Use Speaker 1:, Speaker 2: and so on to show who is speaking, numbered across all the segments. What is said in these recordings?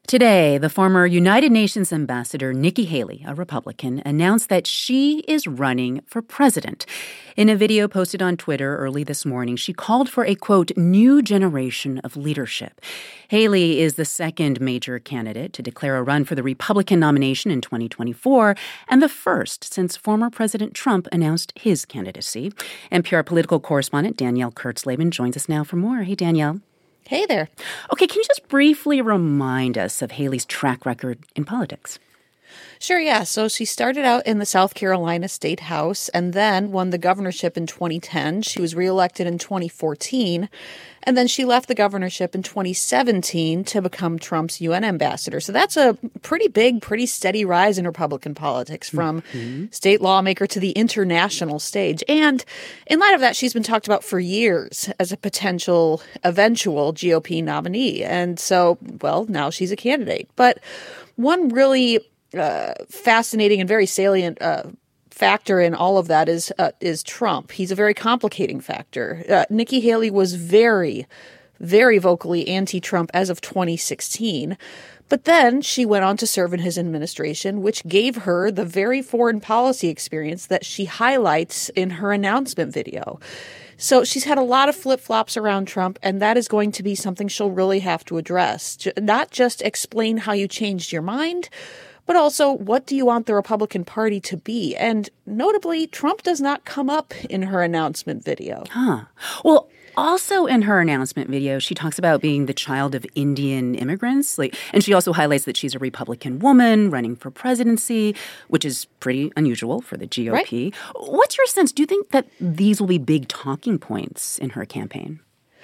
Speaker 1: Today, the former United Nations ambassador Nikki Haley, a Republican, announced that she is running for president. In a video posted on Twitter early this morning, she called for a, quote, new generation of leadership. Haley is the second major candidate to declare a run for the Republican nomination in 2024 and the first since former President Trump announced his candidacy. NPR political correspondent Danielle Kurtzleben joins us now for more. Hey, Danielle.
Speaker 2: Hey there.
Speaker 1: Okay, can you just briefly remind us of Haley's track record in politics?
Speaker 2: Sure, yeah. So she started out in the South Carolina State House and then won the governorship in 2010. She was reelected in 2014. And then she left the governorship in 2017 to become Trump's UN ambassador. So that's a pretty big, pretty steady rise in Republican politics from state lawmaker to the international stage. And in light of that, she's been talked about for years as a potential eventual GOP nominee. And so, well, now she's a candidate. But one really fascinating and very salient factor in all of that is Trump. He's a very complicating factor. Nikki Haley was very, very vocally anti-Trump as of 2016. But then she went on to serve in his administration, which gave her the very foreign policy experience that she highlights in her announcement video. So she's had a lot of flip-flops around Trump, and that is going to be something she'll really have to address. Not just explain how you changed your mind, but also, what do you want the Republican Party to be? And notably, Trump does not come up in her announcement video.
Speaker 1: Well, also in her announcement video, she talks about being the child of Indian immigrants. And she also highlights that she's a Republican woman running for presidency, which is pretty unusual for the GOP. Right. What's your sense? Do you think that these will be big talking points in her campaign?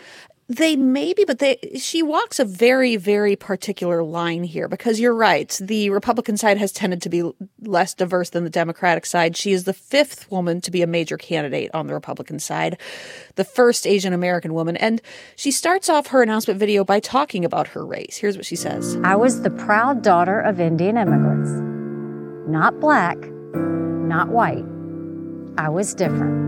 Speaker 2: They may be, but she walks a very, very particular line here because you're right. The Republican side has tended to be less diverse than the Democratic side. She is the fifth woman to be a major candidate on the Republican side, the first Asian American woman. And she starts off her announcement video by talking about her race. Here's what she says.
Speaker 3: I was the proud daughter of Indian immigrants. Not black, not white. I was different.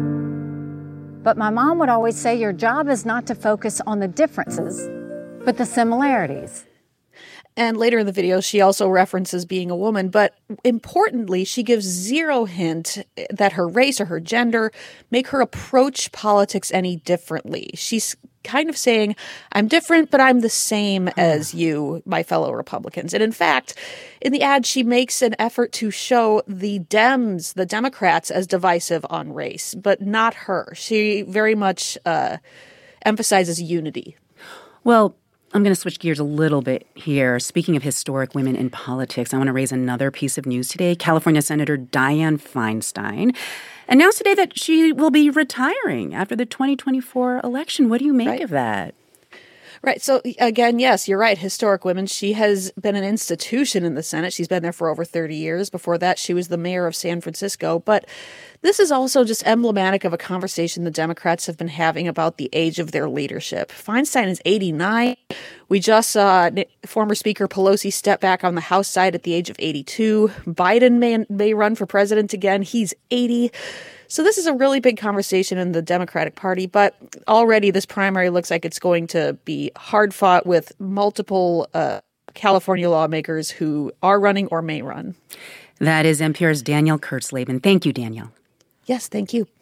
Speaker 3: But my mom would always say your job is not to focus on the differences, but the similarities.
Speaker 2: And later in the video, she also references being a woman. But importantly, she gives zero hint that her race or her gender make her approach politics any differently. She's kind of saying, I'm different, but I'm the same as you, my fellow Republicans. And in fact, in the ad, she makes an effort to show the Dems, the Democrats, as divisive on race, but not her. She very much emphasizes unity.
Speaker 1: Well, I'm going to switch gears a little bit here. Speaking of historic women in politics, I want to raise another piece of news today. California Senator Dianne Feinstein announced today that she will be retiring after the 2024 election. What do you make of that?
Speaker 2: Right. So, again, yes, you're right. Historic women. She has been an institution in the Senate. She's been there for over 30 years. Before that, she was the mayor of San Francisco. But this is also just emblematic of a conversation the Democrats have been having about the age of their leadership. Feinstein is 89. We just saw former Speaker Pelosi step back on the House side at the age of 82. Biden may run for president again. He's 80. So this is a really big conversation in the Democratic Party, but already this primary looks like it's going to be hard fought with multiple California lawmakers who are running or may run.
Speaker 1: That is NPR's Danielle Kurtzleben. Thank you, Danielle.
Speaker 2: Yes, thank you.